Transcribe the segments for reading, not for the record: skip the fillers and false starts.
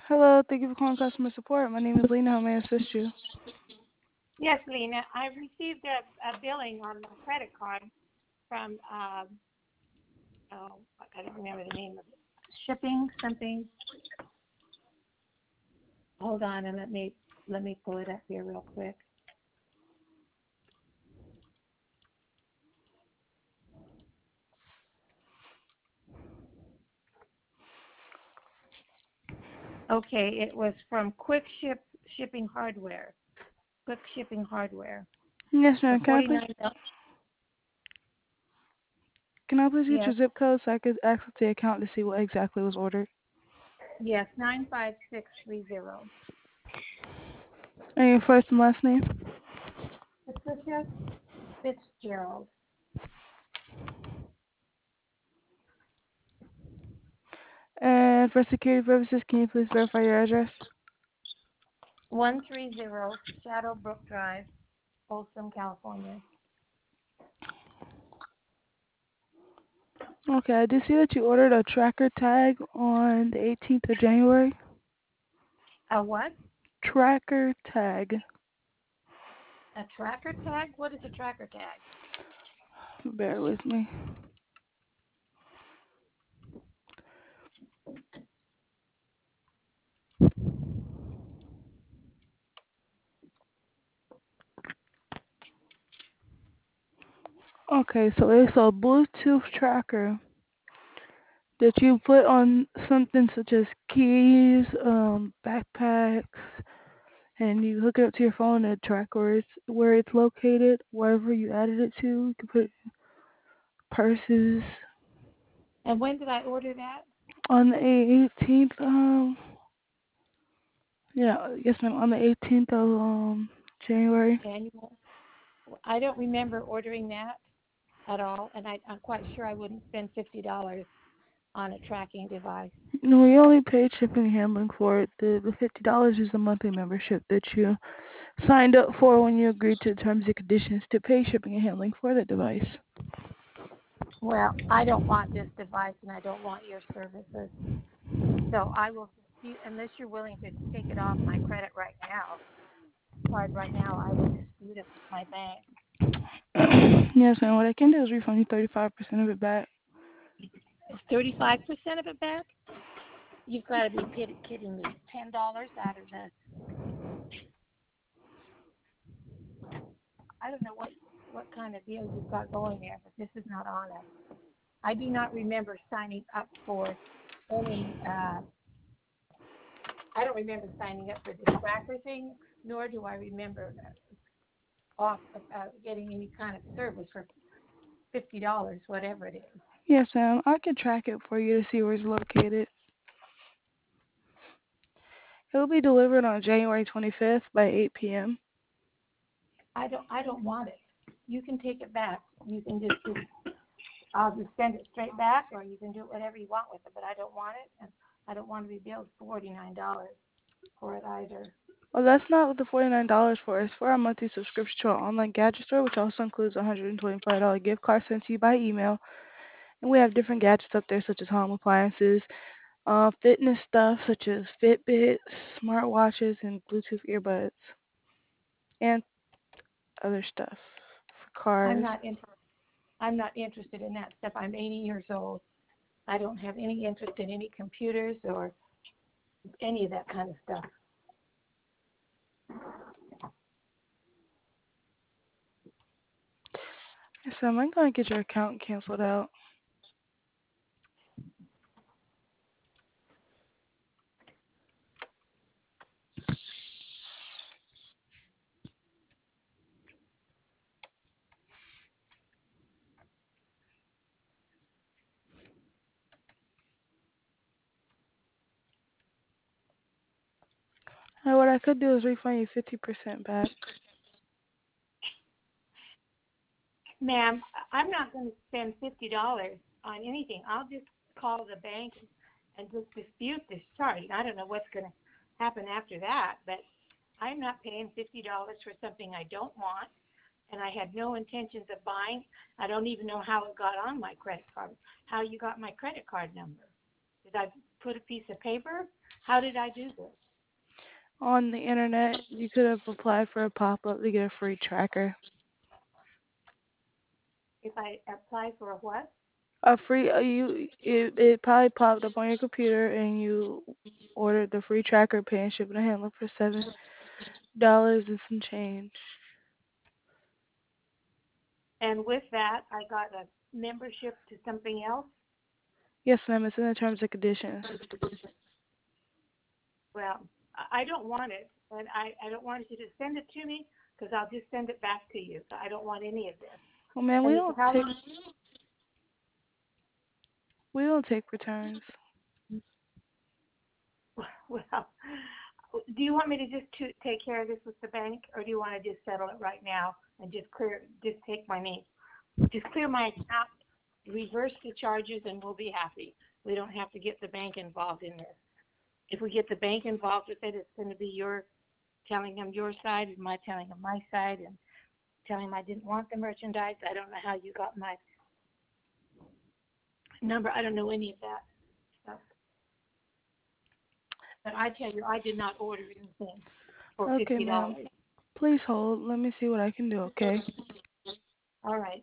Hello, thank you for calling customer support. My name is Lena. How may I assist you? Yes, Lena. I received a billing on my credit card from, oh, I don't remember the name of it. Shipping something. Hold on, and let me pull it up here real quick. Okay, it was from Shipping Hardware. Quick Shipping Hardware Yes, for ma'am. $49. Can I please get your Yes, zip code so I could access the account to see what exactly was ordered? yes, 95630. And your first and last name? Patricia Fitzgerald. And for security purposes, can you please verify your address? 130 Shadowbrook Drive, Folsom, California. Okay, I do see that you ordered a tracker tag on the 18th of January. A what? Tracker tag. A tracker tag? What is a tracker tag? Bear with me. Okay, so it's a Bluetooth tracker that you put on something such as keys, backpacks, and you hook it up to your phone and track where it's located, wherever you added it to. You can put purses. And when did I order that? On the 18th, yeah, yes ma'am, on the 18th of January. Annual. I don't remember ordering that at all, and I'm quite sure I wouldn't spend $50 on a tracking device. No, we only paid shipping and handling for it. The $50 is a monthly membership that you signed up for when you agreed to the terms and conditions to pay shipping and handling for the device. Well, I don't want this device, and I don't want your services. So I will dispute, unless you're willing to take it off my credit right now, card right now, I will dispute it with my bank. Yes ma'am, what I can do is refund you 35% of it back. Is 35% of it back? You've got to be kidding me. $10 out of the, I don't know what kind of deal you've got going there, but this is not honest. I do not remember signing up for any. I don't remember signing up for the tracker thing, nor do I remember getting any kind of service for $50, whatever it is. Yes ma'am, I can track it for you to see where it's located. It will be delivered on January 25th by 8 p.m. I don't want it. You can take it back. You can I'll just send it straight back, or you can do whatever you want with it. But I don't want it, and I don't want to be billed $49 for it either. Well, that's not what the $49 for. It's for our monthly subscription to our online gadget store, which also includes a $125 gift card sent to you by email. And we have different gadgets up there, such as home appliances, fitness stuff, such as Fitbits, smartwatches, and Bluetooth earbuds, and other stuff for I'm cars. not in, I'm not interested in that stuff. I'm 80 years old. I don't have any interest in any computers or any of that kind of stuff. So I'm going to get your account canceled out. And what I could do is refund you 50% back. Ma'am, I'm not going to spend $50 on anything. I'll just call the bank and just dispute this charge. I don't know what's going to happen after that, but I'm not paying $50 for something I don't want, and I had no intentions of buying. I don't even know how it got on my credit card, how you got my credit card number. Did I put a piece of paper? How did I do this? On the internet, you could have applied for a pop-up to get a free tracker. If I apply for a what? A free it probably popped up on your computer and you ordered the free tracker, paying shipping and handling for $7 and some change. And with that, I got a membership to something else. Yes, ma'am, it's in the terms and conditions. Well, I don't want it, and I don't want you to send it to me because I'll just send it back to you. So I don't want any of this. Well, man, And how we don't take returns. well, do you want me to just take care of this with the bank, or do you want to just settle it right now and just take my name, just clear my account, reverse the charges, and we'll be happy. We don't have to get the bank involved in this. If we get the bank involved with it, it's going to be your telling them your side and my telling them my side and telling them I didn't want the merchandise. I don't know how you got my number. I don't know any of that stuff. But I tell you, I did not order anything for Okay, ma'am. $50. Please hold. Let me see what I can do, okay? All right.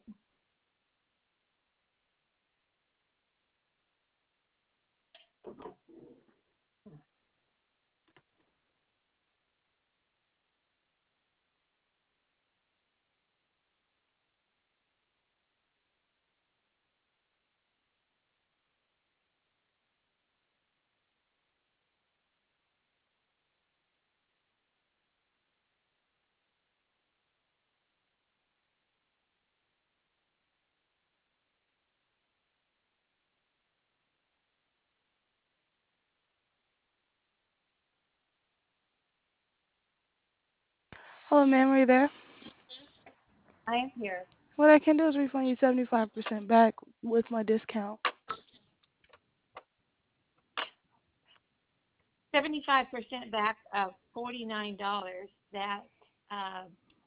Hello, ma'am, are you there? I am here. What I can do is refund you 75% back with my discount. 75% back of $49. That uh,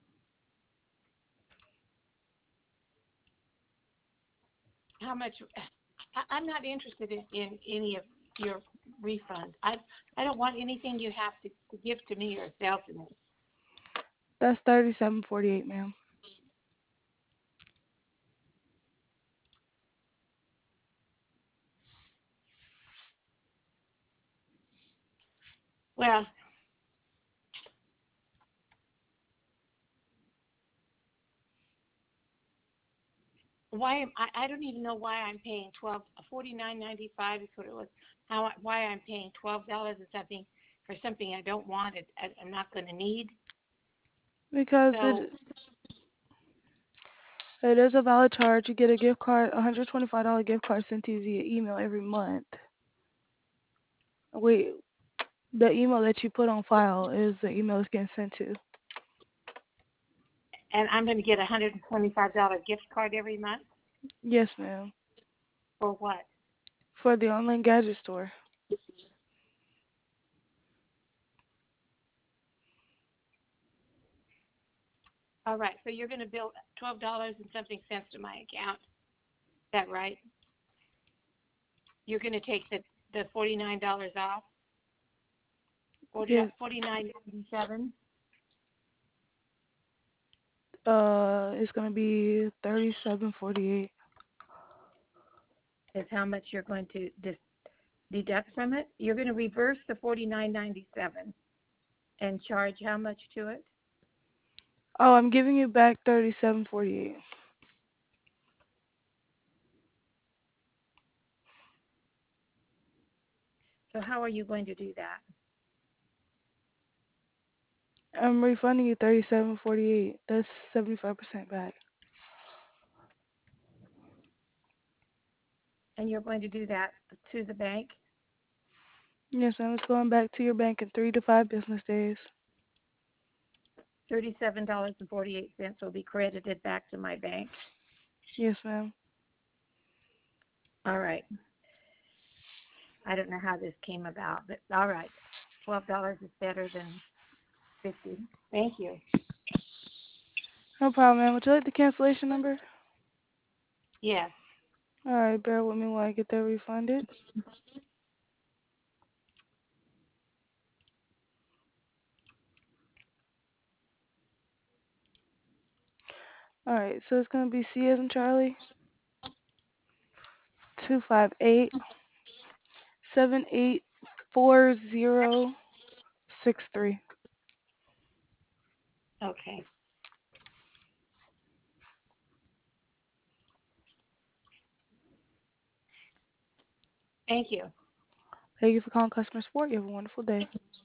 how much? I'm not interested in any of your refund. I don't want anything you have to give to me or sell to me. That's 37.48, ma'am. Well, why am I don't even know why I'm paying 49.95 is what it was. Why I'm paying $12 or something for something I don't want I'm not going to need. Because So it is a valid charge. You get a gift card, $125 gift card sent to you via email every month. Wait, the email that you put on file is the email it's getting sent to. and I'm going to get a $125 gift card every month Yes, ma'am. for what? For the online gadget store. All right. So you're going to bill $12 and something cents to my account. Is that right? You're going to take the $49 off. Yes. 49.97 It's gonna be 37.48. is how much you're going to deduct from it. You're going to reverse the 49.97 and charge how much to it? Oh, I'm giving you back 37.48. So how are you going to do that? I'm refunding you 37.48. That's 75% back. And you're going to do that to the bank? Yes, ma'am. It's going back to your bank in 3 to 5 business days. $37.48 will be credited back to my bank. Yes, ma'am. All right. I don't know how this came about, but all right. $12 is better than 50. Thank you. No problem, ma'am. Would you like the cancellation number? Yes. Alright, bear with me while I get that refunded. All right, so it's gonna be C as in Charlie, 258-784063. Okay. Thank you. Thank you for calling customer support. You have a wonderful day.